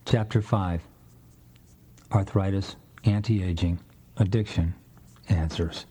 Chapter 5. Arthritis, Anti-Aging, Addiction, Answers.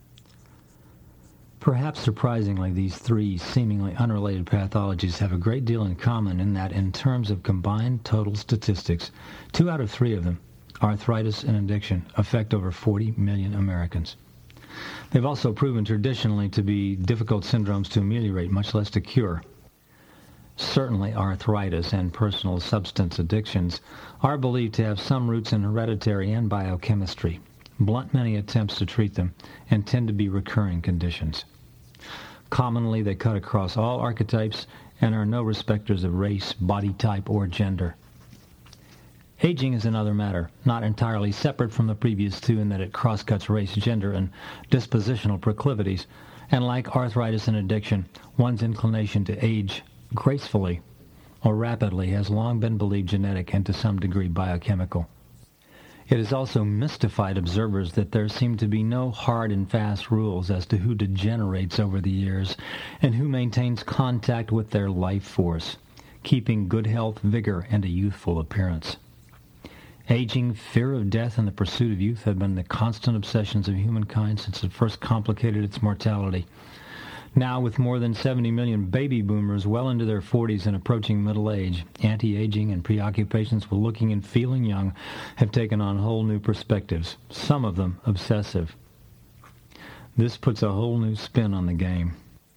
Perhaps surprisingly, these three seemingly unrelated pathologies have a great deal in common in that, in terms of combined total statistics, 2 out of 3 of them, arthritis and addiction, affect over 40 million Americans. They've also proven traditionally to be difficult syndromes to ameliorate, much less to cure. Certainly, arthritis and personal substance addictions are believed to have some roots in hereditary and biochemistry, blunt many attempts to treat them, and tend to be recurring conditions. Commonly, they cut across all archetypes and are no respecters of race, body type, or gender. Aging is another matter, not entirely separate from the previous two in that it crosscuts race, gender, and dispositional proclivities, and like arthritis and addiction, one's inclination to age gracefully or rapidly has long been believed genetic and to some degree biochemical. It has also mystified observers that there seem to be no hard and fast rules as to who degenerates over the years and who maintains contact with their life force, keeping good health, vigor, and a youthful appearance. Aging, fear of death, and the pursuit of youth have been the constant obsessions of humankind since it first complicated its mortality. Now, with more than 70 million baby boomers well into their 40s and approaching middle age, anti-aging and preoccupations with looking and feeling young have taken on whole new perspectives, some of them obsessive. This puts a whole new spin on the game.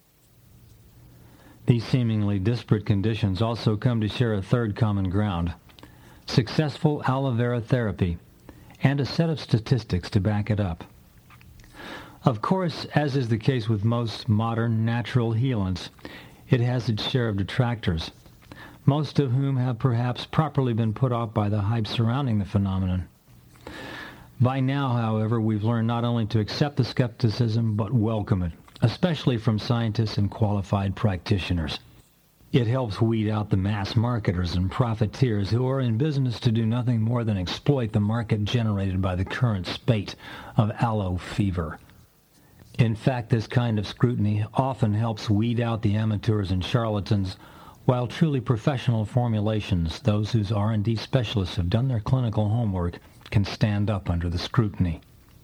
These seemingly disparate conditions also come to share a third common ground: successful aloe vera therapy, and a set of statistics to back it up. Of course, as is the case with most modern natural healants, it has its share of detractors, most of whom have perhaps properly been put off by the hype surrounding the phenomenon. By now, however, we've learned not only to accept the skepticism, but welcome it, especially from scientists and qualified practitioners. It helps weed out the mass marketers and profiteers who are in business to do nothing more than exploit the market generated by the current spate of aloe fever. In fact, this kind of scrutiny often helps weed out the amateurs and charlatans, while truly professional formulations, those whose R&D specialists have done their clinical homework, can stand up under the scrutiny.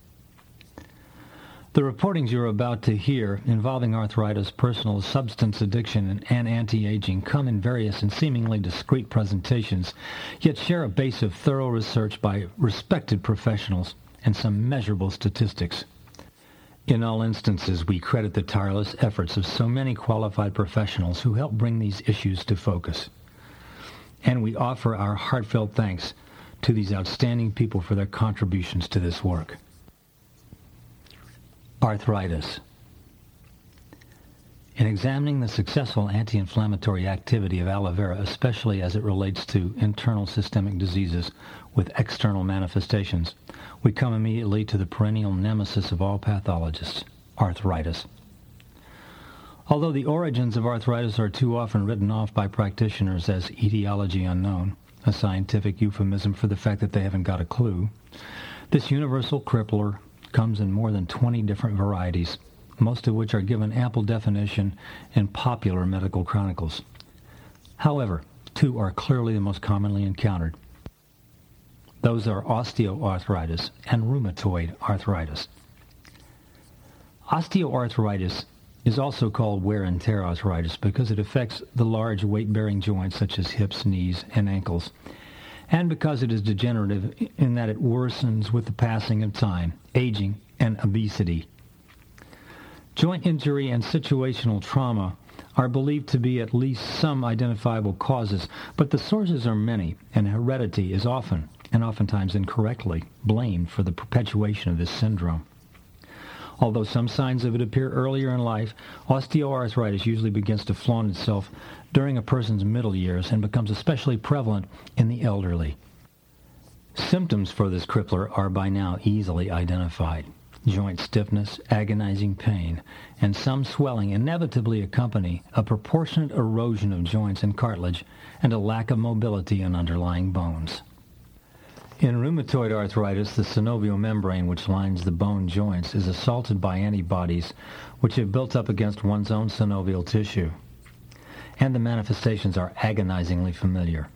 The reportings you're about to hear involving arthritis, personal substance addiction, and anti-aging come in various and seemingly discrete presentations, yet share a base of thorough research by respected professionals and some measurable statistics. In all instances, we credit the tireless efforts of so many qualified professionals who help bring these issues to focus. And we offer our heartfelt thanks to these outstanding people for their contributions to this work. Arthritis. In examining the successful anti-inflammatory activity of aloe vera, especially as it relates to internal systemic diseases with external manifestations, we come immediately to the perennial nemesis of all pathologists, arthritis. Although the origins of arthritis are too often written off by practitioners as etiology unknown, a scientific euphemism for the fact that they haven't got a clue, this universal crippler comes in more than 20 different varieties, most of which are given ample definition in popular medical chronicles. However, 2 are clearly the most commonly encountered. Those are osteoarthritis and rheumatoid arthritis. Osteoarthritis is also called wear and tear arthritis because it affects the large weight-bearing joints such as hips, knees, and ankles, and because it is degenerative in that it worsens with the passing of time, aging, and obesity. Joint injury and situational trauma are believed to be at least some identifiable causes, but the sources are many, and heredity is often, and oftentimes incorrectly, blamed for the perpetuation of this syndrome. Although some signs of it appear earlier in life, osteoarthritis usually begins to flaunt itself during a person's middle years and becomes especially prevalent in the elderly. Symptoms for this crippler are by now easily identified. Joint stiffness, agonizing pain, and some swelling inevitably accompany a proportionate erosion of joints and cartilage and a lack of mobility in underlying bones. In rheumatoid arthritis, the synovial membrane which lines the bone joints is assaulted by antibodies which have built up against one's own synovial tissue. And the manifestations are agonizingly familiar.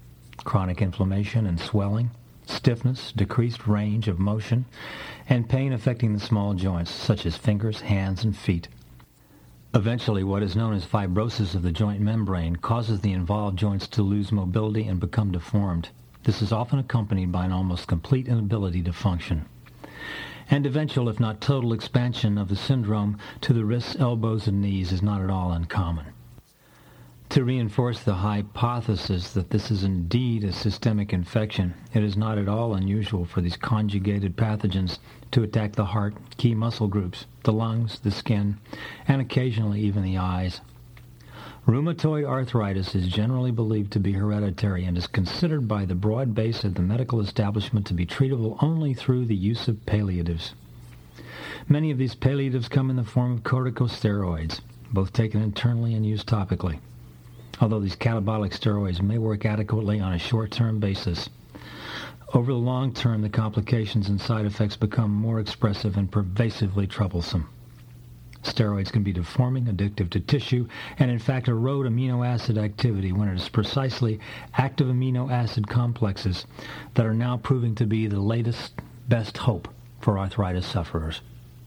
chronic inflammation and swelling, stiffness, decreased range of motion, and pain affecting the small joints, such as fingers, hands, and feet. Eventually, what is known as fibrosis of the joint membrane causes the involved joints to lose mobility and become deformed. This is often accompanied by an almost complete inability to function. And eventual, if not total, expansion of the syndrome to the wrists, elbows, and knees is not at all uncommon. To reinforce the hypothesis that this is indeed a systemic infection, it is not at all unusual for these conjugated pathogens to attack the heart, key muscle groups, the lungs, the skin, and occasionally even the eyes. Rheumatoid arthritis is generally believed to be hereditary and is considered by the broad base of the medical establishment to be treatable only through the use of palliatives. Many of these palliatives come in the form of corticosteroids, both taken internally and used topically. Although these catabolic steroids may work adequately on a short-term basis, over the long term the complications and side effects become more expressive and pervasively troublesome. Steroids can be deforming, addictive to tissue, and in fact erode amino acid activity when it is precisely active amino acid complexes that are now proving to be the latest best hope for arthritis sufferers.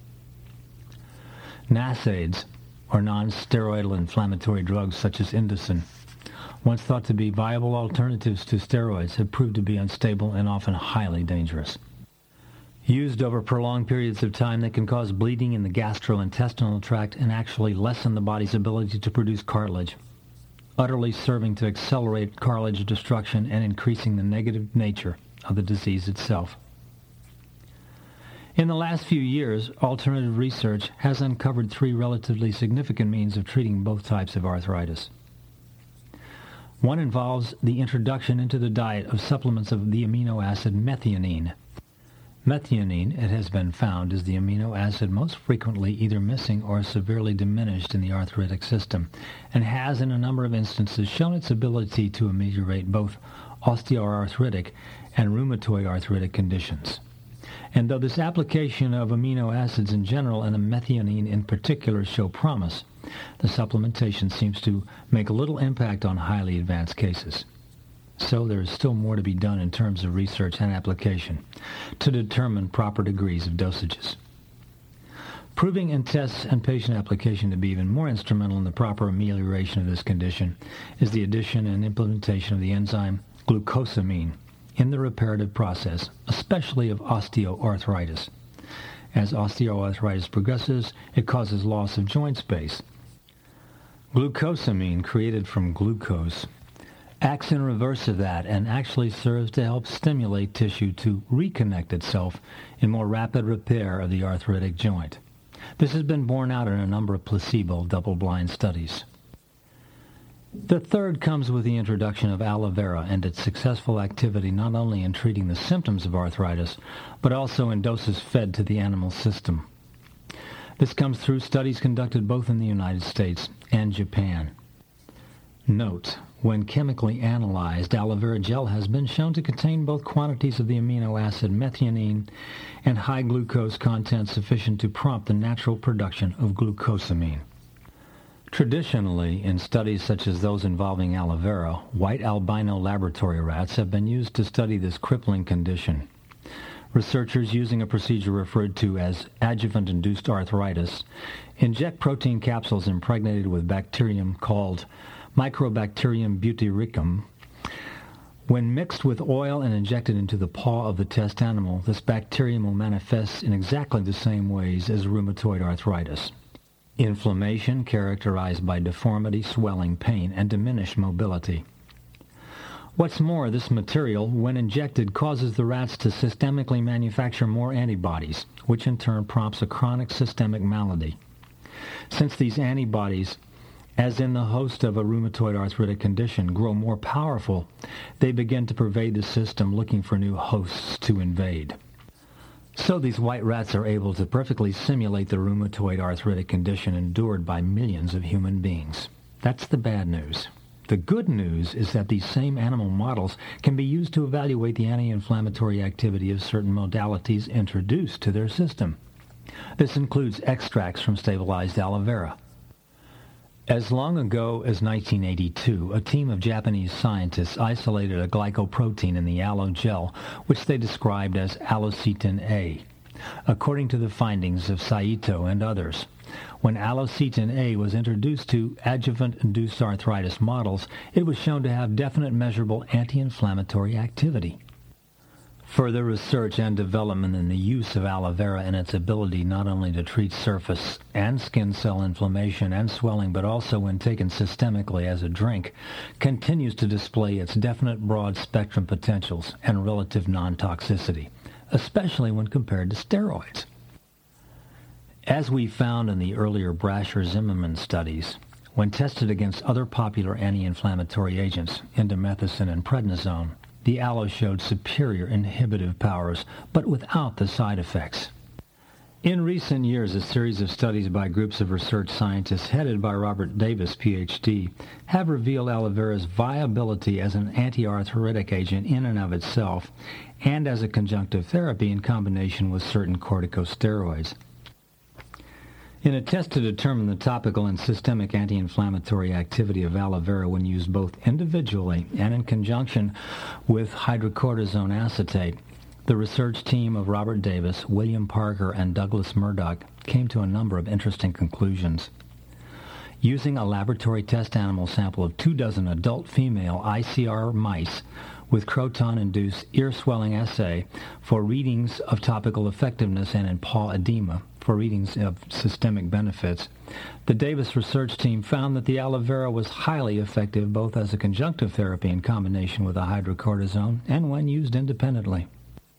NSAIDs, or non-steroidal inflammatory drugs such as Indocin, once thought to be viable alternatives to steroids, have proved to be unstable and often highly dangerous. Used over prolonged periods of time, they can cause bleeding in the gastrointestinal tract and actually lessen the body's ability to produce cartilage, utterly serving to accelerate cartilage destruction and increasing the negative nature of the disease itself. In the last few years, alternative research has uncovered three relatively significant means of treating both types of arthritis. One involves the introduction into the diet of supplements of the amino acid methionine. Methionine, it has been found, is the amino acid most frequently either missing or severely diminished in the arthritic system, and has in a number of instances shown its ability to ameliorate both osteoarthritic and rheumatoid arthritic conditions. And though this application of amino acids in general and methionine in particular show promise, the supplementation seems to make little impact on highly advanced cases. So there is still more to be done in terms of research and application to determine proper degrees of dosages. Proving in tests and patient application to be even more instrumental in the proper amelioration of this condition is the addition and implementation of the enzyme glucosamine in the reparative process, especially of osteoarthritis. As osteoarthritis progresses, it causes loss of joint space. Glucosamine, created from glucose, acts in reverse of that and actually serves to help stimulate tissue to reconnect itself in more rapid repair of the arthritic joint. This has been borne out in a number of placebo double-blind studies. The third comes with the introduction of aloe vera and its successful activity not only in treating the symptoms of arthritis, but also in doses fed to the animal system. This comes through studies conducted both in the United States and Japan. Note, when chemically analyzed, aloe vera gel has been shown to contain both quantities of the amino acid methionine and high glucose content sufficient to prompt the natural production of glucosamine. Traditionally, in studies such as those involving aloe vera, white albino laboratory rats have been used to study this crippling condition. Researchers, using a procedure referred to as adjuvant-induced arthritis, inject protein capsules impregnated with bacterium called Mycobacterium butyricum. When mixed with oil and injected into the paw of the test animal, this bacterium will manifest in exactly the same ways as rheumatoid arthritis. Inflammation characterized by deformity, swelling, pain, and diminished mobility. What's more, this material, when injected, causes the rats to systemically manufacture more antibodies, which in turn prompts a chronic systemic malady. Since these antibodies, as in the host of a rheumatoid arthritic condition, grow more powerful, they begin to pervade the system looking for new hosts to invade. So these white rats are able to perfectly simulate the rheumatoid arthritic condition endured by millions of human beings. That's the bad news. The good news is that these same animal models can be used to evaluate the anti-inflammatory activity of certain modalities introduced to their system. This includes extracts from stabilized aloe vera. As long ago as 1982, a team of Japanese scientists isolated a glycoprotein in the aloe gel, which they described as allocetin A. According to the findings of Saito and others, when allocetin A was introduced to adjuvant-induced arthritis models, it was shown to have definite measurable anti-inflammatory activity. Further research and development in the use of aloe vera and its ability not only to treat surface and skin cell inflammation and swelling, but also when taken systemically as a drink, continues to display its definite broad-spectrum potentials and relative non-toxicity, especially when compared to steroids. As we found in the earlier Brasher-Zimmerman studies, when tested against other popular anti-inflammatory agents, indomethacin and prednisone, the aloe showed superior inhibitive powers, but without the side effects. In recent years, a series of studies by groups of research scientists headed by Robert Davis, Ph.D., have revealed aloe vera's viability as an anti-arthritic agent in and of itself, and as a conjunctive therapy in combination with certain corticosteroids. In a test to determine the topical and systemic anti-inflammatory activity of aloe vera when used both individually and in conjunction with hydrocortisone acetate, the research team of Robert Davis, William Parker, and Douglas Murdoch came to a number of interesting conclusions. Using a laboratory test animal sample of 24 adult female ICR mice with croton-induced ear swelling assay for readings of topical effectiveness and in paw edema for readings of systemic benefits, the Davis research team found that the aloe vera was highly effective both as a conjunctive therapy in combination with a hydrocortisone and when used independently.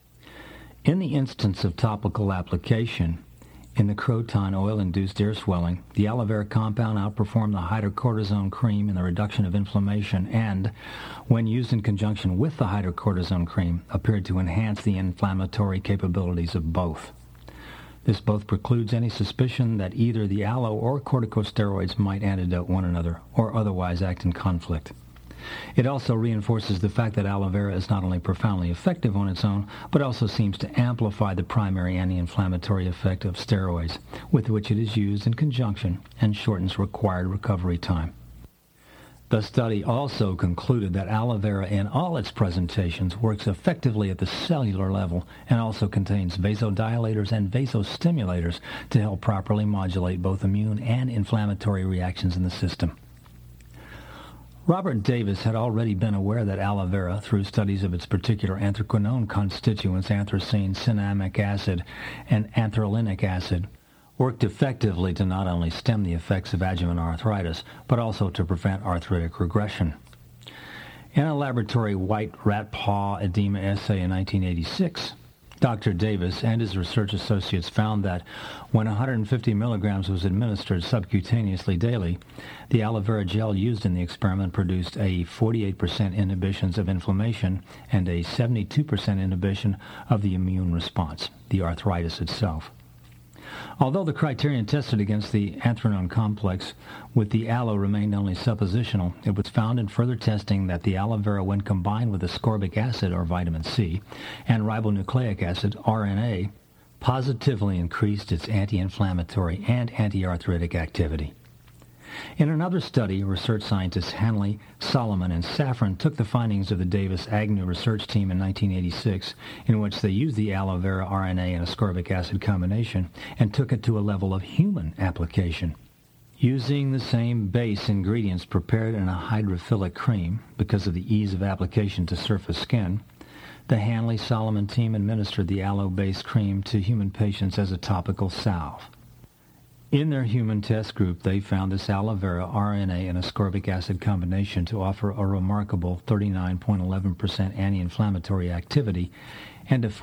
In the instance of topical application, in the croton oil-induced ear swelling, the aloe vera compound outperformed the hydrocortisone cream in the reduction of inflammation and, when used in conjunction with the hydrocortisone cream, appeared to enhance the inflammatory capabilities of both. This both precludes any suspicion that either the aloe or corticosteroids might antidote one another or otherwise act in conflict. It also reinforces the fact that aloe vera is not only profoundly effective on its own, but also seems to amplify the primary anti-inflammatory effect of steroids, with which it is used in conjunction and shortens required recovery time. The study also concluded that aloe vera in all its presentations works effectively at the cellular level and also contains vasodilators and vasostimulators to help properly modulate both immune and inflammatory reactions in the system. Robert Davis had already been aware that aloe vera, through studies of its particular anthraquinone constituents, anthracene, cinnamic acid, and anthralinic acid, worked effectively to not only stem the effects of adjuvant arthritis, but also to prevent arthritic regression. In a laboratory white rat paw edema assay in 1986, Dr. Davis and his research associates found that when 150 milligrams was administered subcutaneously daily, the aloe vera gel used in the experiment produced a 48% inhibition of inflammation and a 72% inhibition of the immune response, the arthritis itself. Although the criterion tested against the anthranone complex with the aloe remained only suppositional, it was found in further testing that the aloe vera, when combined with ascorbic acid, or vitamin C, and ribonucleic acid, RNA, positively increased its anti-inflammatory and anti-arthritic activity. In another study, research scientists Hanley, Solomon, and Safran took the findings of the Davis-Agnew research team in 1986, in which they used the aloe vera RNA and ascorbic acid combination, and took it to a level of human application. Using the same base ingredients prepared in a hydrophilic cream, because of the ease of application to surface skin, the Hanley-Solomon team administered the aloe-based cream to human patients as a topical salve. In their human test group, they found this aloe vera RNA and ascorbic acid combination to offer a remarkable 39.11% anti-inflammatory activity and a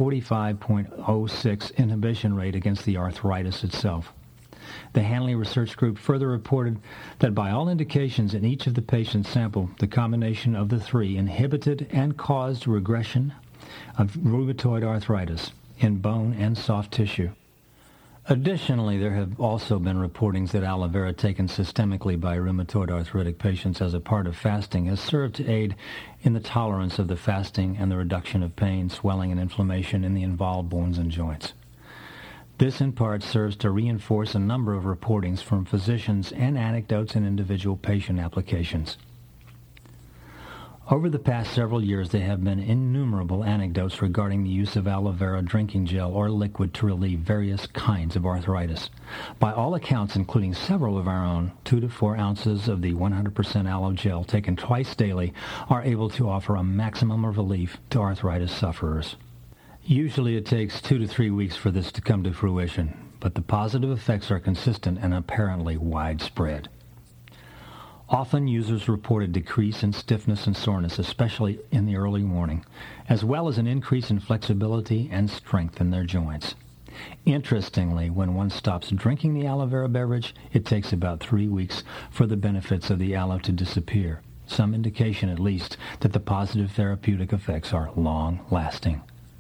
45.06 inhibition rate against the arthritis itself. The Hanley Research Group further reported that by all indications in each of the patients sampled, the combination of the three inhibited and caused regression of rheumatoid arthritis in bone and soft tissue. Additionally, there have also been reportings that aloe vera taken systemically by rheumatoid arthritic patients as a part of fasting has served to aid in the tolerance of the fasting and the reduction of pain, swelling, and inflammation in the involved bones and joints. This in part serves to reinforce a number of reportings from physicians and anecdotes in individual patient applications. Over the past several years, there have been innumerable anecdotes regarding the use of aloe vera drinking gel or liquid to relieve various kinds of arthritis. By all accounts, including several of our own, 2 to 4 ounces of the 100% aloe gel taken twice daily are able to offer a maximum of relief to arthritis sufferers. Usually it takes 2 to 3 weeks for this to come to fruition, but the positive effects are consistent and apparently widespread. Often users report a decrease in stiffness and soreness, especially in the early morning, as well as an increase in flexibility and strength in their joints. Interestingly, when one stops drinking the aloe vera beverage, it takes about 3 weeks for the benefits of the aloe to disappear, some indication at least that the positive therapeutic effects are long-lasting.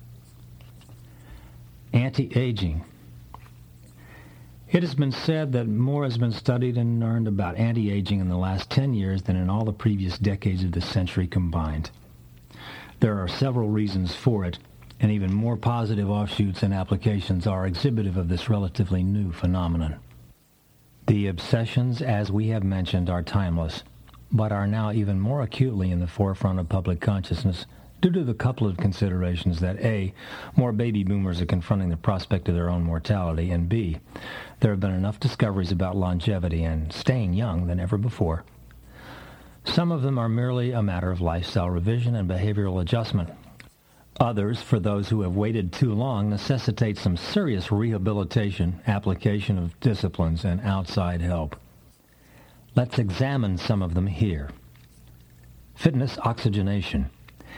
Anti-aging. It has been said that more has been studied and learned about anti-aging in the last 10 years than in all the previous decades of the century combined. There are several reasons for it, and even more positive offshoots and applications are exhibitive of this relatively new phenomenon. The obsessions, as we have mentioned, are timeless, but are now even more acutely in the forefront of public consciousness due to the couple of considerations that A, more baby boomers are confronting the prospect of their own mortality, and B, there have been enough discoveries about longevity and staying young than ever before. Some of them are merely a matter of lifestyle revision and behavioral adjustment. Others, for those who have waited too long, necessitate some serious rehabilitation, application of disciplines, and outside help. Let's examine some of them here. Fitness oxygenation.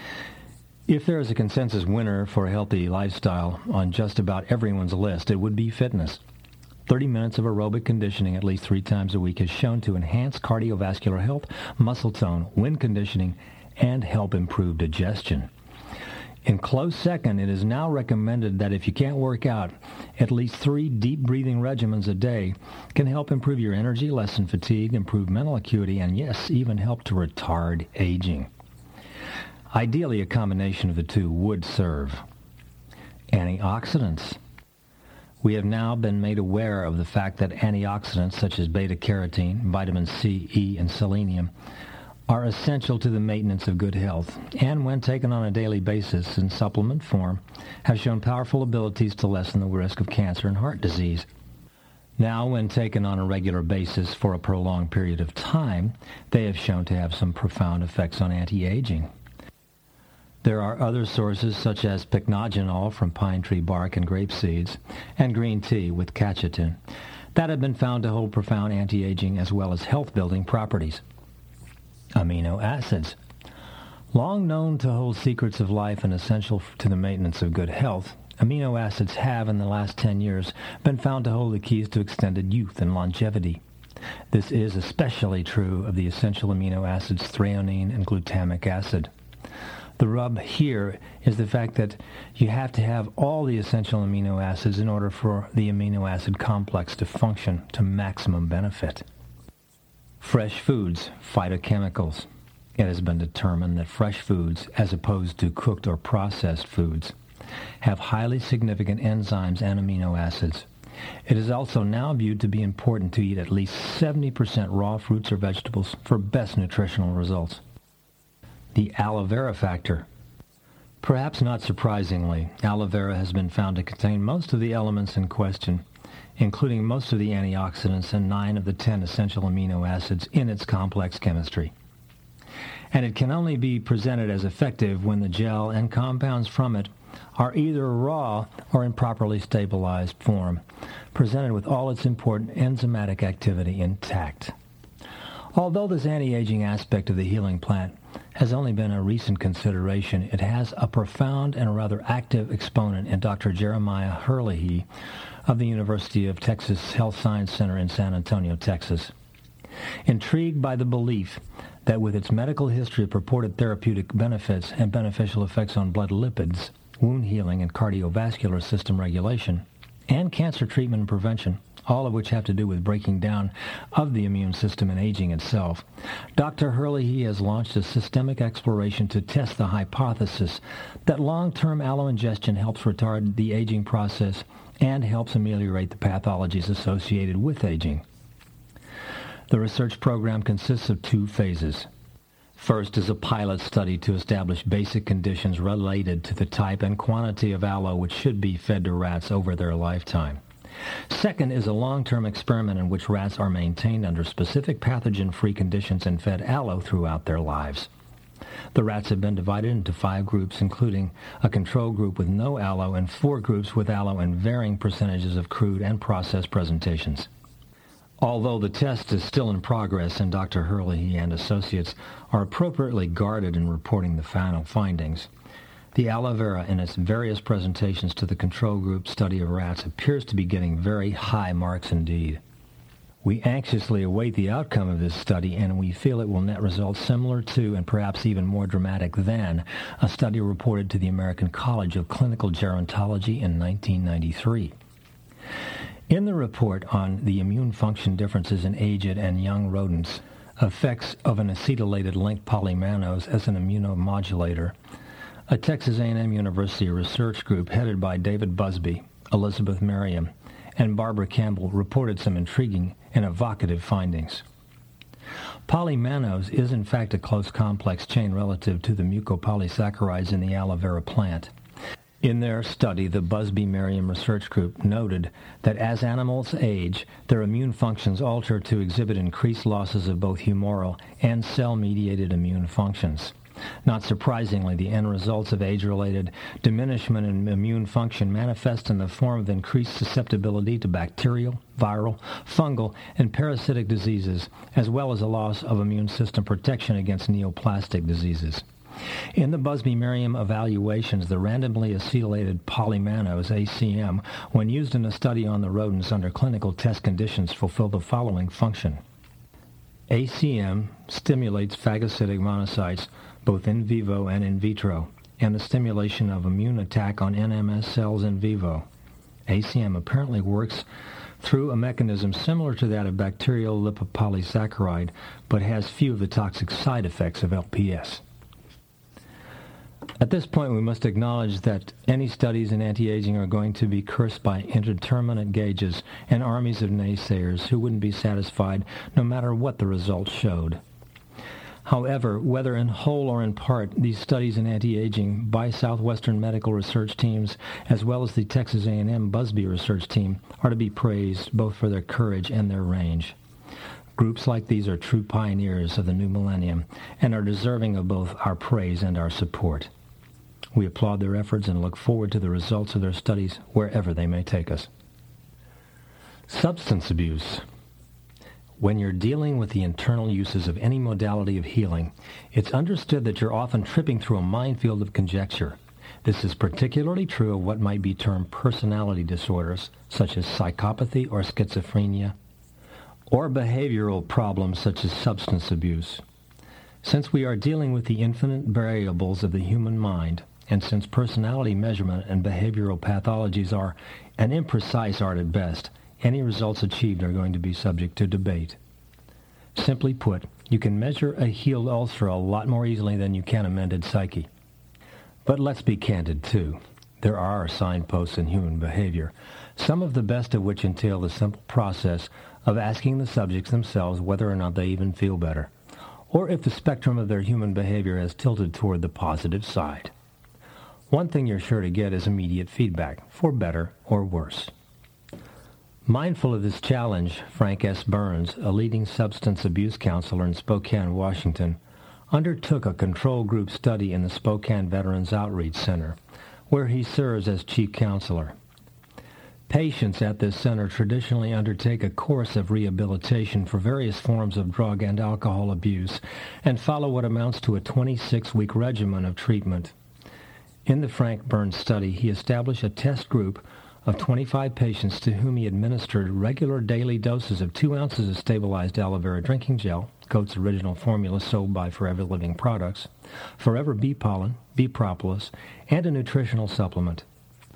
If there is a consensus winner for a healthy lifestyle on just about everyone's list, it would be fitness. 30 minutes of aerobic conditioning at least 3 times a week is shown to enhance cardiovascular health, muscle tone, wind conditioning, and help improve digestion. In close second, it is now recommended that if you can't work out, at least 3 deep breathing regimens a day can help improve your energy, lessen fatigue, improve mental acuity, and yes, even help to retard aging. Ideally, a combination of the two would serve. Antioxidants. We have now been made aware of the fact that antioxidants such as beta-carotene, vitamin C, E, and selenium are essential to the maintenance of good health, and when taken on a daily basis in supplement form, have shown powerful abilities to lessen the risk of cancer and heart disease. Now, when taken on a regular basis for a prolonged period of time, they have shown to have some profound effects on anti-aging. There are other sources such as pycnogenol from pine tree bark and grape seeds, and green tea with catechin, that have been found to hold profound anti-aging as well as health-building properties. Amino acids. Long known to hold secrets of life and essential to the maintenance of good health, amino acids have, in the last 10 years, been found to hold the keys to extended youth and longevity. This is especially true of the essential amino acids threonine and glutamic acid. The rub here is the fact that you have to have all the essential amino acids in order for the amino acid complex to function to maximum benefit. Fresh foods, phytochemicals. It has been determined that fresh foods, as opposed to cooked or processed foods, have highly significant enzymes and amino acids. It is also now viewed to be important to eat at least 70% raw fruits or vegetables for best nutritional results. The aloe vera factor. Perhaps not surprisingly, aloe vera has been found to contain most of the elements in question, including most of the antioxidants and 9 of the 10 essential amino acids in its complex chemistry. And it can only be presented as effective when the gel and compounds from it are either raw or in properly stabilized form, presented with all its important enzymatic activity intact. Although this anti-aging aspect of the healing plant has only been a recent consideration, it has a profound and rather active exponent in Dr. Jeremiah Herlihy of the University of Texas Health Science Center in San Antonio, Texas. Intrigued by the belief that with its medical history of purported therapeutic benefits and beneficial effects on blood lipids, wound healing and cardiovascular system regulation, and cancer treatment and prevention, all of which have to do with breaking down of the immune system and aging itself. Dr. Herlihy has launched a systemic exploration to test the hypothesis that long-term aloe ingestion helps retard the aging process and helps ameliorate the pathologies associated with aging. The research program consists of 2 phases. First is a pilot study to establish basic conditions related to the type and quantity of aloe which should be fed to rats over their lifetime. Second is a long-term experiment in which rats are maintained under specific pathogen-free conditions and fed aloe throughout their lives. The rats have been divided into 5 groups, including a control group with no aloe and 4 groups with aloe and varying percentages of crude and processed presentations. Although the test is still in progress and Dr. Herlihy and associates are appropriately guarded in reporting the final findings, the aloe vera in its various presentations to the control group study of rats appears to be getting very high marks indeed. We anxiously await the outcome of this study, and we feel it will net results similar to and perhaps even more dramatic than a study reported to the American College of Clinical Gerontology in 1993. In the report on the immune function differences in aged and young rodents, effects of an acetylated link polymannose as an immunomodulator, a Texas A&M University research group headed by David Busby, Elizabeth Merriam, and Barbara Campbell reported some intriguing and evocative findings. Polymannose is in fact a close complex chain relative to the mucopolysaccharides in the aloe vera plant. In their study, the Busby-Merriam research group noted that as animals age, their immune functions alter to exhibit increased losses of both humoral and cell-mediated immune functions. Not surprisingly, the end results of age-related diminishment in immune function manifest in the form of increased susceptibility to bacterial, viral, fungal, and parasitic diseases, as well as a loss of immune system protection against neoplastic diseases. In the Busby-Merriam evaluations, the randomly acetylated polymannose, ACM, when used in a study on the rodents under clinical test conditions, fulfilled the following function. ACM stimulates phagocytic monocytes both in vivo and in vitro, and the stimulation of immune attack on NMS cells in vivo. ACM apparently works through a mechanism similar to that of bacterial lipopolysaccharide, but has few of the toxic side effects of LPS. At this point, we must acknowledge that any studies in anti-aging are going to be cursed by indeterminate gauges and armies of naysayers who wouldn't be satisfied no matter what the results showed. However, whether in whole or in part, these studies in anti-aging by Southwestern medical research teams, as well as the Texas A&M Busby research team, are to be praised both for their courage and their range. Groups like these are true pioneers of the new millennium and are deserving of both our praise and our support. We applaud their efforts and look forward to the results of their studies wherever they may take us. Substance abuse. When you're dealing with the internal uses of any modality of healing, it's understood that you're often tripping through a minefield of conjecture. This is particularly true of what might be termed personality disorders, such as psychopathy or schizophrenia, or behavioral problems such as substance abuse. Since we are dealing with the infinite variables of the human mind, and since personality measurement and behavioral pathologies are an imprecise art at best, any results achieved are going to be subject to debate. Simply put, you can measure a healed ulcer a lot more easily than you can a mended psyche. But let's be candid, too. There are signposts in human behavior, some of the best of which entail the simple process of asking the subjects themselves whether or not they even feel better, or if the spectrum of their human behavior has tilted toward the positive side. One thing you're sure to get is immediate feedback, for better or worse. Mindful of this challenge, Frank S. Burns, a leading substance abuse counselor in Spokane, Washington, undertook a control group study in the Spokane Veterans Outreach Center, where he serves as chief counselor. Patients at this center traditionally undertake a course of rehabilitation for various forms of drug and alcohol abuse and follow what amounts to a 26-week regimen of treatment. In the Frank Burns study, he established a test group of 25 patients to whom he administered regular daily doses of 2 ounces of stabilized aloe vera drinking gel, Coates' original formula sold by Forever Living Products, Forever Bee Pollen, Bee Propolis, and a nutritional supplement.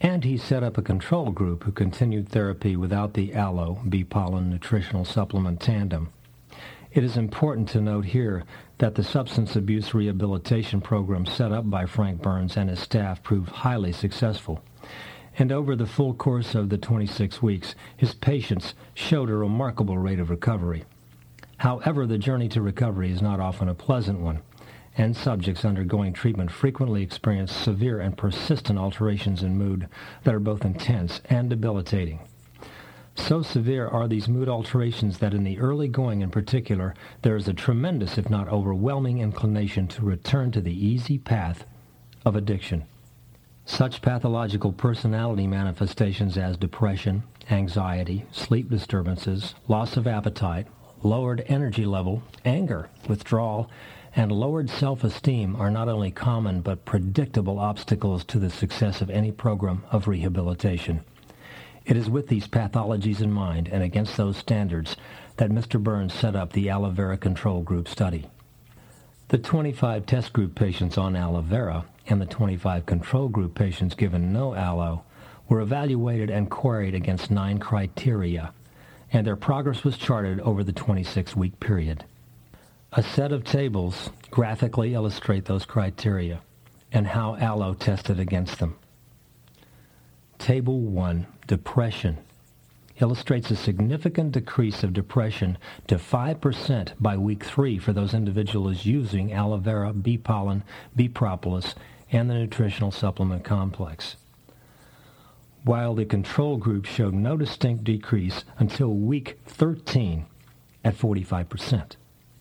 And he set up a control group who continued therapy without the aloe bee-pollen nutritional supplement tandem. It is important to note here that the substance abuse rehabilitation program set up by Frank Burns and his staff proved highly successful. And over the full course of the 26 weeks, his patients showed a remarkable rate of recovery. However, the journey to recovery is not often a pleasant one, and subjects undergoing treatment frequently experience severe and persistent alterations in mood that are both intense and debilitating. So severe are these mood alterations that in the early going in particular, there is a tremendous, if not overwhelming, inclination to return to the easy path of addiction. Such pathological personality manifestations as depression, anxiety, sleep disturbances, loss of appetite, lowered energy level, anger, withdrawal, and lowered self-esteem are not only common but predictable obstacles to the success of any program of rehabilitation. It is with these pathologies in mind and against those standards that Mr. Burns set up the aloe vera control group study. The 25 test group patients on aloe vera and the 25 control group patients given no aloe were evaluated and queried against 9 criteria, and their progress was charted over the 26-week period. A set of tables graphically illustrate those criteria and how aloe tested against them. Table 1, Depression, illustrates a significant decrease of depression to 5% by week 3 for those individuals using aloe vera, bee pollen, bee propolis, and the nutritional supplement complex, while the control group showed no distinct decrease until week 13 at 45%.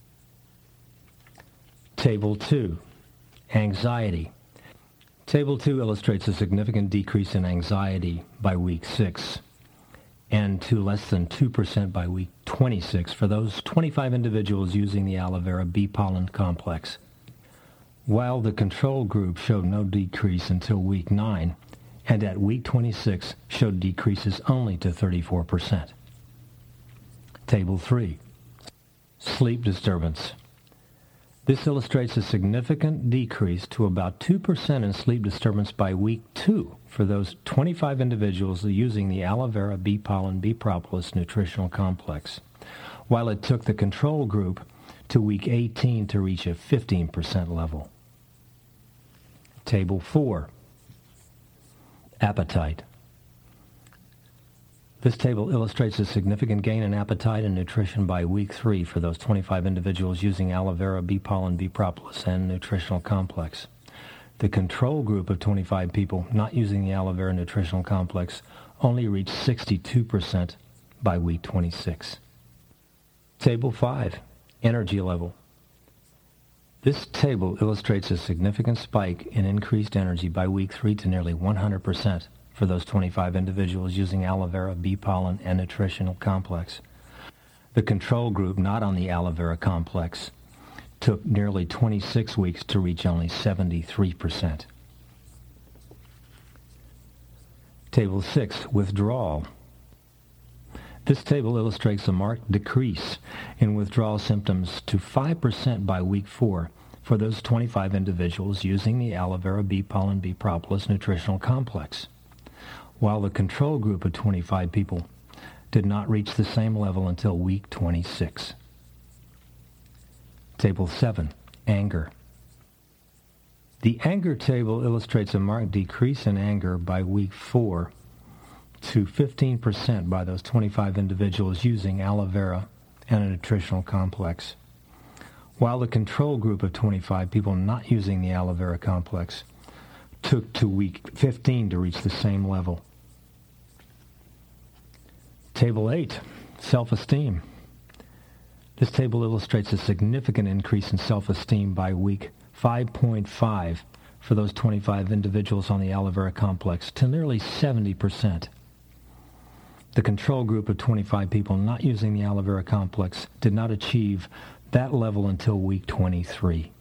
Table 2, Anxiety. Table 2 illustrates a significant decrease in anxiety by week 6 and to less than 2% by week 26 for those 25 individuals using the aloe vera bee pollen complex, while the control group showed no decrease until week 9 and at week 26 showed decreases only to 34%. Table 3, Sleep disturbance. This illustrates a significant decrease to about 2% in sleep disturbance by week 2 for those 25 individuals using the aloe vera bee pollen bee propolis nutritional complex, while it took the control group to week 18 to reach a 15% level. Table 4, Appetite. This table illustrates a significant gain in appetite and nutrition by week 3 for those 25 individuals using aloe vera, bee pollen, bee propolis, and nutritional complex. The control group of 25 people not using the aloe vera nutritional complex only reached 62% by week 26. Table 5, Energy level. This table illustrates a significant spike in increased energy by week 3 to nearly 100%. For those 25 individuals using aloe vera, bee pollen, and nutritional complex. The control group not on the aloe vera complex took nearly 26 weeks to reach only 73%. Table 6, Withdrawal. This table illustrates a marked decrease in withdrawal symptoms to 5% by week 4 for those 25 individuals using the aloe vera, bee pollen, bee propolis nutritional complex, while the control group of 25 people did not reach the same level until week 26. Table 7, Anger. The anger table illustrates a marked decrease in anger by week 4 to 15% by those 25 individuals using aloe vera and a nutritional complex, while the control group of 25 people not using the aloe vera complex took to week 15 to reach the same level. Table 8, Self-esteem. This table illustrates a significant increase in self-esteem by week 5.5 for those 25 individuals on the aloe vera complex to nearly 70%. The control group of 25 people not using the aloe vera complex did not achieve that level until week 23.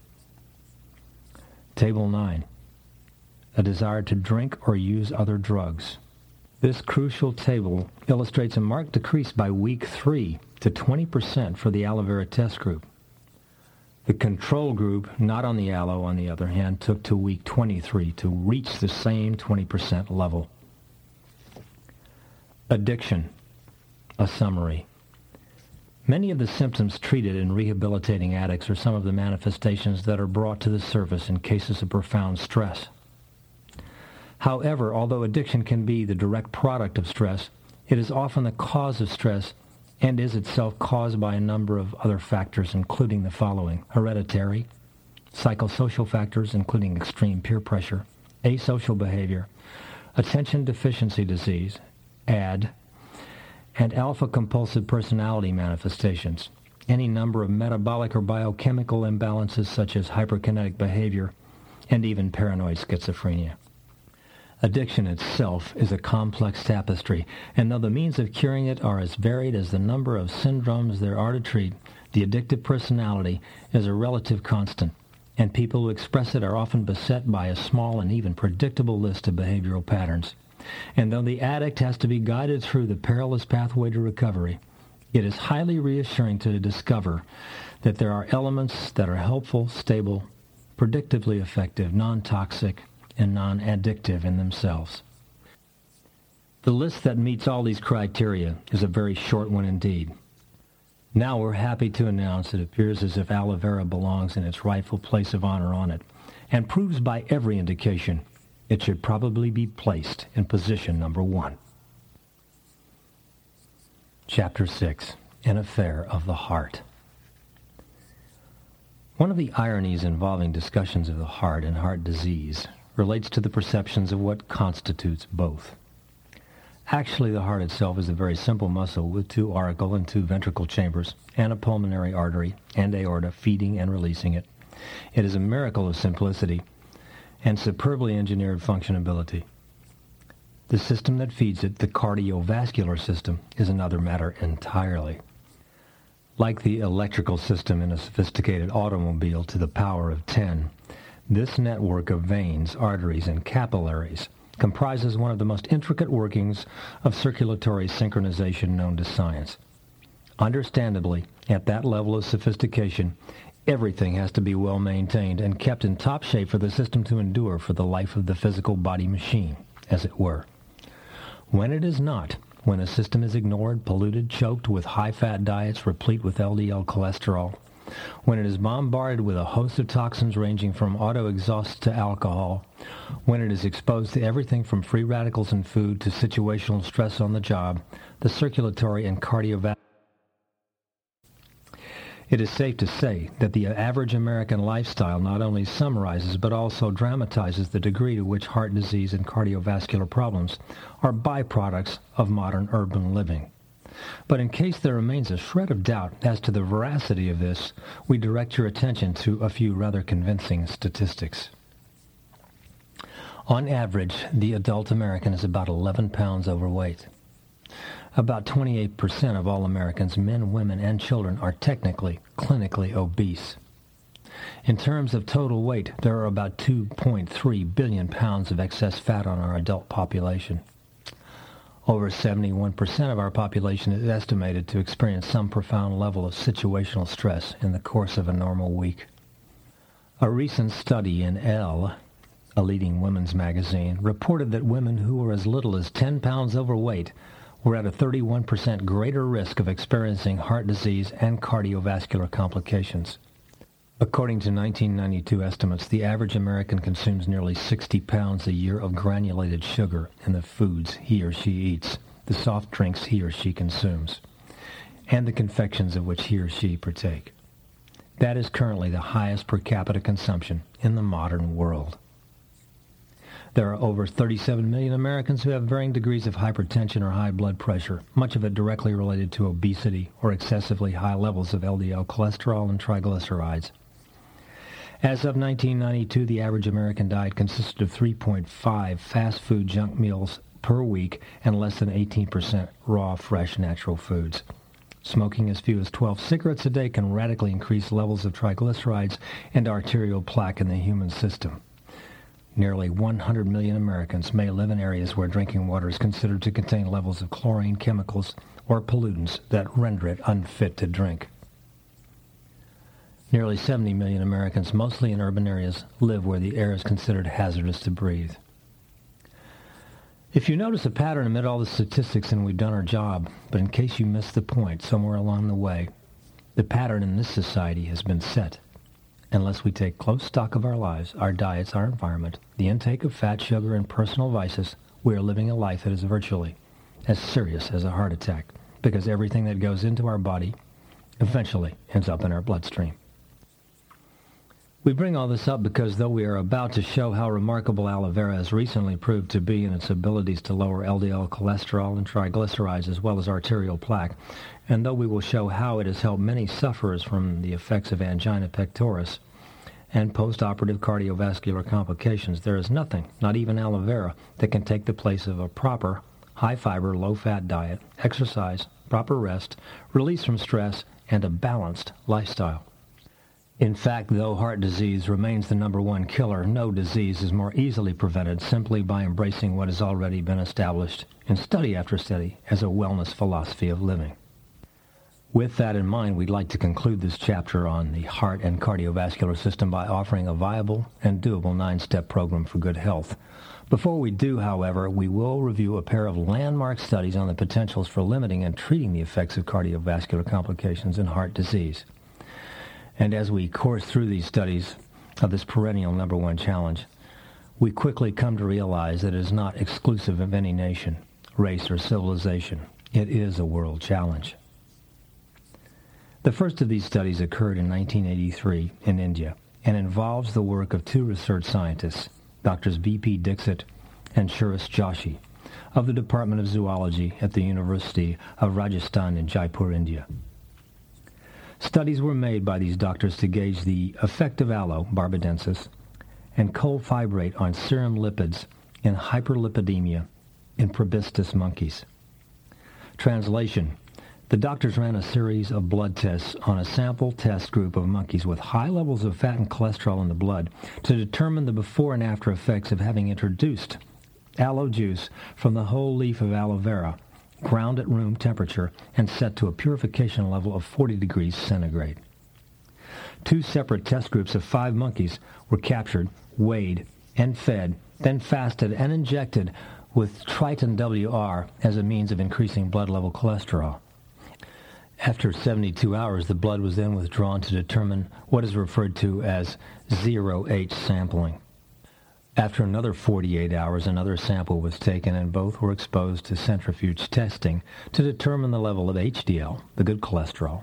Table 9, A desire to drink or use other drugs. This crucial table illustrates a marked decrease by week 3 to 20% for the aloe vera test group. The control group, not on the aloe, on the other hand, took to week 23 to reach the same 20% level. Addiction. A summary. Many of the symptoms treated in rehabilitating addicts are some of the manifestations that are brought to the surface in cases of profound stress. However, although addiction can be the direct product of stress, it is often the cause of stress and is itself caused by a number of other factors, including the following: hereditary, psychosocial factors, including extreme peer pressure, asocial behavior, attention deficiency disease, ADD, and alpha-compulsive personality manifestations, any number of metabolic or biochemical imbalances such as hyperkinetic behavior, and even paranoid schizophrenia. Addiction itself is a complex tapestry, and though the means of curing it are as varied as the number of syndromes there are to treat, the addictive personality is a relative constant, and people who express it are often beset by a small and even predictable list of behavioral patterns. And though the addict has to be guided through the perilous pathway to recovery, it is highly reassuring to discover that there are elements that are helpful, stable, predictably effective, non-toxic, and non-addictive in themselves. The list that meets all these criteria is a very short one indeed. Now we're happy to announce it appears as if aloe vera belongs in its rightful place of honor on it, and proves by every indication it should probably be placed in position number 1. Chapter 6, An Affair of the Heart. One of the ironies involving discussions of the heart and heart disease relates to the perceptions of what constitutes both. Actually, the heart itself is a very simple muscle with 2 auricle and 2 ventricle chambers, and a pulmonary artery and aorta feeding and releasing it. It is a miracle of simplicity and superbly engineered functionability. The system that feeds it, the cardiovascular system, is another matter entirely. Like the electrical system in a sophisticated automobile to the power of 10, this network of veins, arteries, and capillaries comprises one of the most intricate workings of circulatory synchronization known to science. Understandably, at that level of sophistication, everything has to be well maintained and kept in top shape for the system to endure for the life of the physical body machine, as it were. When it is not, when a system is ignored, polluted, choked with high-fat diets replete with LDL cholesterol, when it is bombarded with a host of toxins ranging from auto-exhaust to alcohol, when it is exposed to everything from free radicals in food to situational stress on the job, the circulatory and cardiovascular. It is safe to say that the average American lifestyle not only summarizes but also dramatizes the degree to which heart disease and cardiovascular problems are byproducts of modern urban living. But in case there remains a shred of doubt as to the veracity of this, we direct your attention to a few rather convincing statistics. On average, the adult American is about 11 pounds overweight. About 28% of all Americans, men, women, and children, are technically, clinically obese. In terms of total weight, there are about 2.3 billion pounds of excess fat on our adult population. Over 71% of our population is estimated to experience some profound level of situational stress in the course of a normal week. A recent study in Elle, a leading women's magazine, reported that women who were as little as 10 pounds overweight were at a 31% greater risk of experiencing heart disease and cardiovascular complications. According to 1992 estimates, the average American consumes nearly 60 pounds a year of granulated sugar in the foods he or she eats, the soft drinks he or she consumes, and the confections of which he or she partake. That is currently the highest per capita consumption in the modern world. There are over 37 million Americans who have varying degrees of hypertension or high blood pressure, much of it directly related to obesity or excessively high levels of LDL cholesterol and triglycerides. As of 1992, the average American diet consisted of 3.5 fast food junk meals per week and less than 18% raw, fresh, natural foods. Smoking as few as 12 cigarettes a day can radically increase levels of triglycerides and arterial plaque in the human system. Nearly 100 million Americans may live in areas where drinking water is considered to contain levels of chlorine, chemicals, or pollutants that render it unfit to drink. Nearly 70 million Americans, mostly in urban areas, live where the air is considered hazardous to breathe. If you notice a pattern amid all the statistics, then we've done our job. But in case you missed the point somewhere along the way, the pattern in this society has been set. Unless we take close stock of our lives, our diets, our environment, the intake of fat, sugar, and personal vices, we are living a life that is virtually as serious as a heart attack, because everything that goes into our body eventually ends up in our bloodstream. We bring all this up because though we are about to show how remarkable aloe vera has recently proved to be in its abilities to lower LDL cholesterol and triglycerides as well as arterial plaque, and though we will show how it has helped many sufferers from the effects of angina pectoris and post-operative cardiovascular complications, there is nothing, not even aloe vera, that can take the place of a proper, high-fiber, low-fat diet, exercise, proper rest, release from stress, and a balanced lifestyle. In fact, though heart disease remains the number one killer, no disease is more easily prevented simply by embracing what has already been established in study after study as a wellness philosophy of living. With that in mind, we'd like to conclude this chapter on the heart and cardiovascular system by offering a viable and doable 9-step program for good health. Before we do, however, we will review a pair of landmark studies on the potentials for limiting and treating the effects of cardiovascular complications in heart disease. And as we course through these studies of this perennial number one challenge, we quickly come to realize that it is not exclusive of any nation, race, or civilization. It is a world challenge. The first of these studies occurred in 1983 in India and involves the work of two research scientists, Drs. B.P. Dixit and Suresh Joshi, of the Department of Zoology at the University of Rajasthan in Jaipur, India. Studies were made by these doctors to gauge the effect of aloe barbadensis and coal fibrate on serum lipids in hyperlipidemia in proboscis monkeys. Translation: the doctors ran a series of blood tests on a sample test group of monkeys with high levels of fat and cholesterol in the blood to determine the before and after effects of having introduced aloe juice from the whole leaf of aloe vera, ground at room temperature, and set to a purification level of 40 degrees centigrade. Two separate test groups of 5 monkeys were captured, weighed, and fed, then fasted and injected with Triton WR as a means of increasing blood level cholesterol. After 72 hours, the blood was then withdrawn to determine what is referred to as 0H sampling. After another 48 hours, another sample was taken and both were exposed to centrifuge testing to determine the level of HDL, the good cholesterol,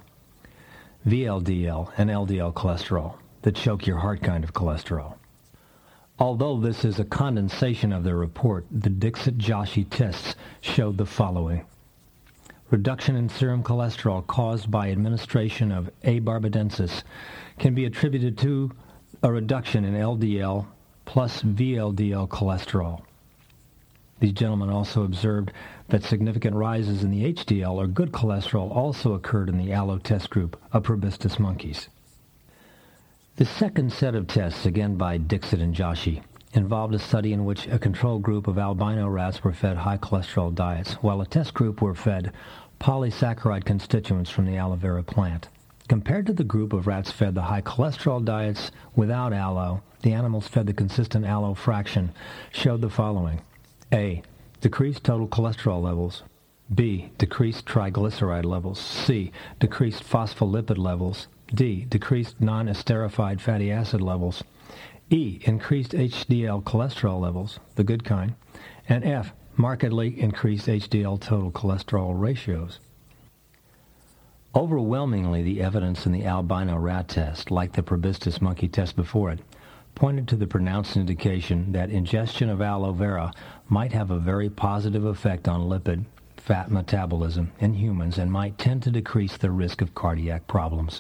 VLDL, and LDL cholesterol, the choke your heart kind of cholesterol. Although this is a condensation of their report, the Dixit-Joshi tests showed the following. Reduction in serum cholesterol caused by administration of A. barbadensis can be attributed to a reduction in LDL plus VLDL cholesterol. These gentlemen also observed that significant rises in the HDL, or good cholesterol, also occurred in the aloe test group of proboscis monkeys. The second set of tests, again by Dixit and Joshi, involved a study in which a control group of albino rats were fed high cholesterol diets, while a test group were fed polysaccharide constituents from the aloe vera plant. Compared to the group of rats fed the high cholesterol diets without aloe, the animals fed the consistent aloe fraction showed the following. A. Decreased total cholesterol levels. B. Decreased triglyceride levels. C. Decreased phospholipid levels. D. Decreased non-esterified fatty acid levels. E. Increased HDL cholesterol levels, the good kind. And F. Markedly increased HDL total cholesterol ratios. Overwhelmingly, the evidence in the albino rat test, like the proboscis monkey test before it, pointed to the pronounced indication that ingestion of aloe vera might have a very positive effect on lipid, fat metabolism in humans and might tend to decrease the risk of cardiac problems.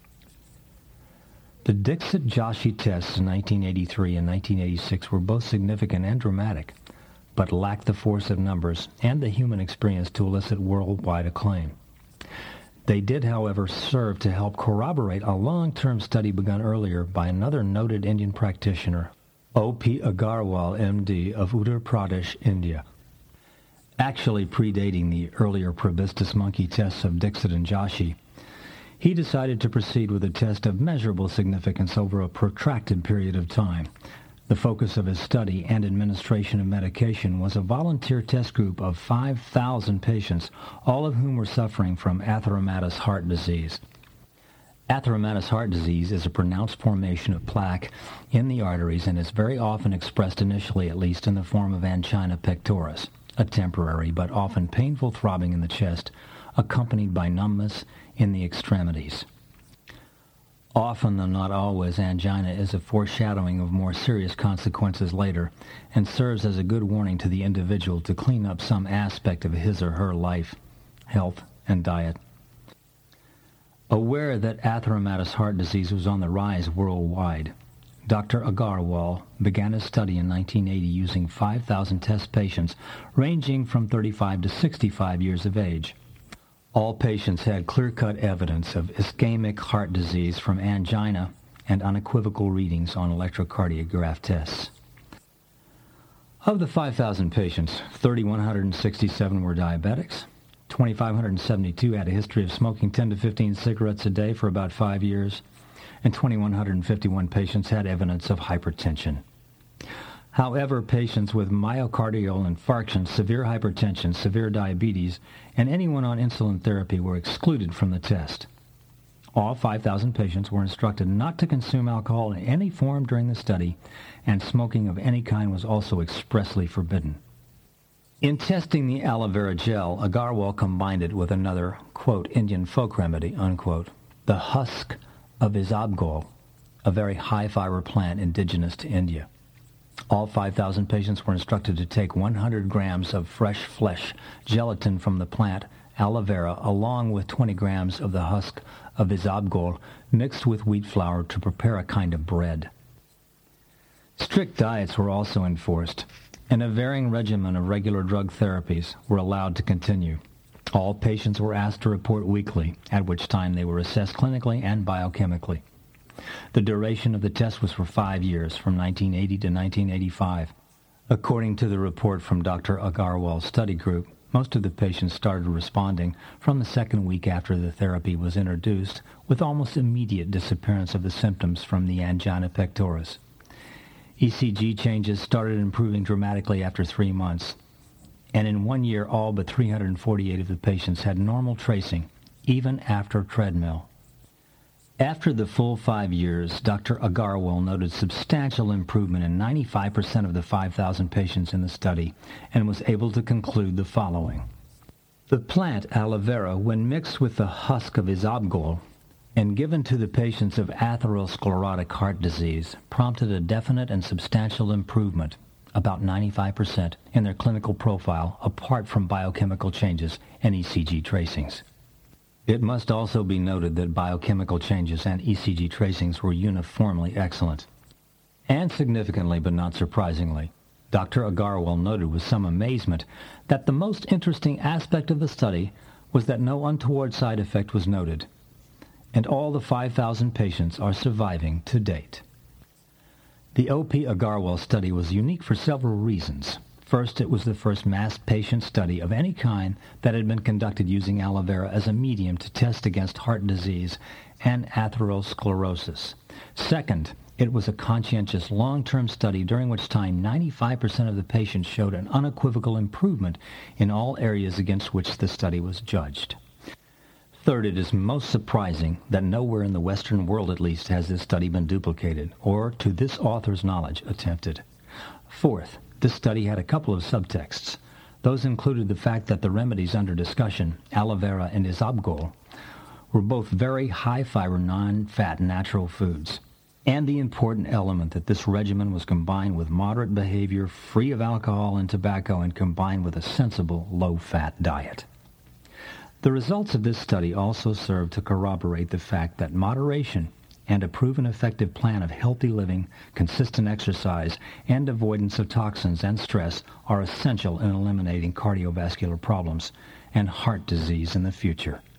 The Dixit-Joshi tests in 1983 and 1986 were both significant and dramatic, but lacked the force of numbers and the human experience to elicit worldwide acclaim. They did, however, serve to help corroborate a long-term study begun earlier by another noted Indian practitioner, O.P. Agarwal, M.D., of Uttar Pradesh, India. Actually predating the earlier proboscis monkey tests of Dixit and Joshi, he decided to proceed with a test of measurable significance over a protracted period of time, The focus of his study and administration of medication was a volunteer test group of 5,000 patients, all of whom were suffering from atherosclerotic heart disease. Atherosclerotic heart disease is a pronounced formation of plaque in the arteries and is very often expressed initially, at least, in the form of angina pectoris, a temporary but often painful throbbing in the chest, accompanied by numbness in the extremities. Often, though not always, angina is a foreshadowing of more serious consequences later and serves as a good warning to the individual to clean up some aspect of his or her life, health, and diet. Aware that atherosclerotic heart disease was on the rise worldwide, Dr. Agarwal began his study in 1980 using 5,000 test patients ranging from 35 to 65 years of age. All patients had clear-cut evidence of ischemic heart disease from angina and unequivocal readings on electrocardiograph tests. Of the 5,000 patients, 3,167 were diabetics, 2,572 had a history of smoking 10 to 15 cigarettes a day for about 5 years, and 2,151 patients had evidence of hypertension. However, patients with myocardial infarction, severe hypertension, severe diabetes, and anyone on insulin therapy were excluded from the test. All 5,000 patients were instructed not to consume alcohol in any form during the study, and smoking of any kind was also expressly forbidden. In testing the aloe vera gel, Agarwal combined it with another, quote, Indian folk remedy, unquote, the husk of isabgol, a very high-fiber plant indigenous to India. All 5,000 patients were instructed to take 100 grams of fresh flesh gelatin from the plant aloe vera along with 20 grams of the husk of isabgol mixed with wheat flour to prepare a kind of bread. Strict diets were also enforced, and a varying regimen of regular drug therapies were allowed to continue. All patients were asked to report weekly, at which time they were assessed clinically and biochemically. The duration of the test was for 5 years, from 1980 to 1985. According to the report from Dr. Agarwal's study group, most of the patients started responding from the second week after the therapy was introduced, with almost immediate disappearance of the symptoms from the angina pectoris. ECG changes started improving dramatically after 3 months, and in 1 year all but 348 of the patients had normal tracing, even after treadmill. After the full 5 years, Dr. Agarwal noted substantial improvement in 95% of the 5,000 patients in the study and was able to conclude the following. The plant aloe vera, when mixed with the husk of isabgol and given to the patients of atherosclerotic heart disease, prompted a definite and substantial improvement, about 95%, in their clinical profile apart from biochemical changes and ECG tracings. It must also be noted that biochemical changes and ECG tracings were uniformly excellent. And significantly, but not surprisingly, Dr. Agarwal noted with some amazement that the most interesting aspect of the study was that no untoward side effect was noted, and all the 5,000 patients are surviving to date. The O.P. Agarwal study was unique for several reasons. First, it was the first mass patient study of any kind that had been conducted using aloe vera as a medium to test against heart disease and atherosclerosis. Second, it was a conscientious long-term study during which time 95% of the patients showed an unequivocal improvement in all areas against which the study was judged. Third, it is most surprising that nowhere in the Western world at least has this study been duplicated, or, to this author's knowledge, attempted. Fourth, this study had a couple of subtexts. Those included the fact that the remedies under discussion, aloe vera and isabgol, were both very high-fiber, non-fat natural foods, and the important element that this regimen was combined with moderate behavior, free of alcohol and tobacco, and combined with a sensible, low-fat diet. The results of this study also served to corroborate the fact that moderation and a proven effective plan of healthy living, consistent exercise, and avoidance of toxins and stress are essential in eliminating cardiovascular problems and heart disease in the future.